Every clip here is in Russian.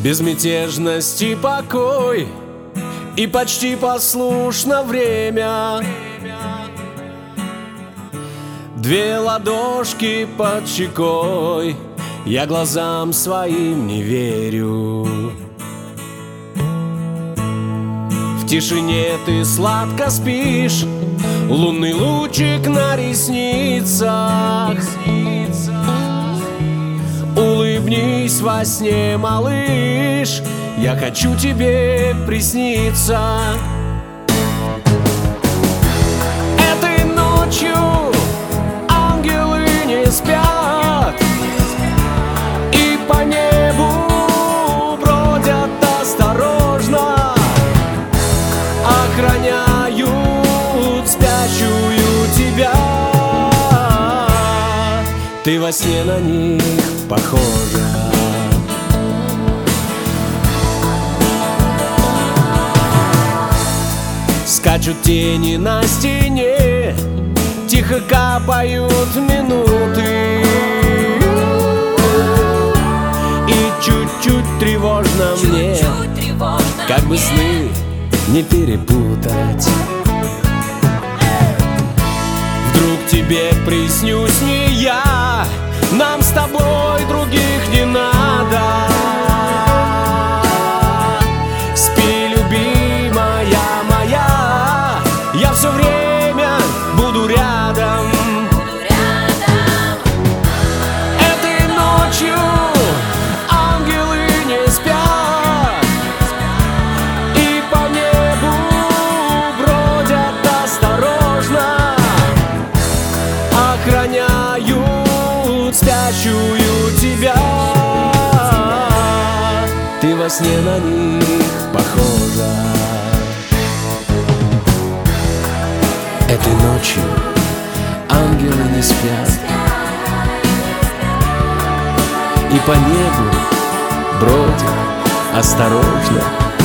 Безмятежность и покой, и почти послушно время. Две ладошки под щекой, я глазам своим не верю. В тишине ты сладко спишь, лунный лучик на ресницах. Улыбнись во сне, малыш, я хочу тебе присниться. Этой ночью ангелы не спят и по небу бродят осторожно, охраняют спящую тебя. Ты во сне на них похожа. Скачут тени на стене, тихо капают минуты, и чуть-чуть тревожно мне, как бы сны не перепутать. Вдруг тебе приснюсь не я, нам с тобой других не надо. Спи, любимая моя, я все время буду рядом. Этой ночью ангелы не спят и по небу бродят осторожно, охраняют спящую тебя. Ты во сне на них похожа. Этой ночью ангелы не спят и по небу бродят осторожно,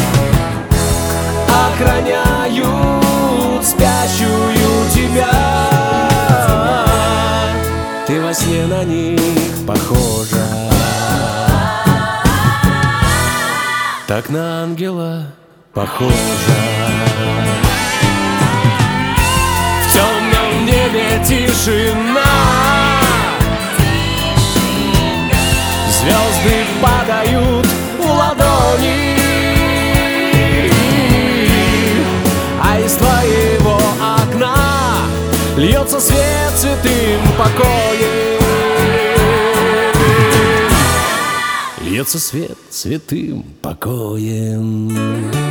охраняют спящую тебя. Ты во сне на них похожа. Так на ангела похожа. В темном небе тишина, звезды падают в ладони, а из твоего окна льется свет святым покоем. Льется свет святым покоем.